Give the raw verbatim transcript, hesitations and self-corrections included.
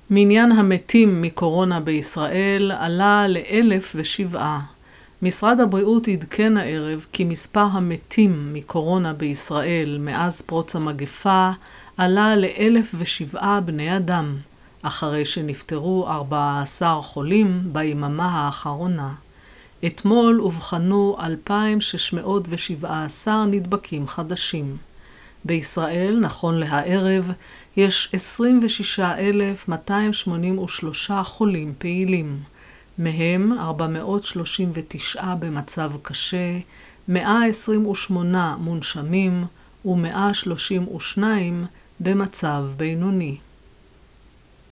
מניין המתים מקורונה בישראל עלה לאלף ושבעה. משרד הבריאות עדכן הערב כי מספר המתים מקורונה בישראל מאז פרוץ המגפה עלה לאלף ושבעה בני אדם, אחרי שנפטרו ארבעה עשר חולים ביממה האחרונה. אתמול אובחנו אלפיים שש מאות שבע עשרה נדבקים חדשים. בישראל, נכון להערב, יש עשרים ושישה אלף מאתיים שמונים ושלושה חולים פעילים. מהם ארבע מאות שלושים ותשע במצב קשה, מאה עשרים ושמונה מונשמים ו-מאה שלושים ושניים במצב בינוני.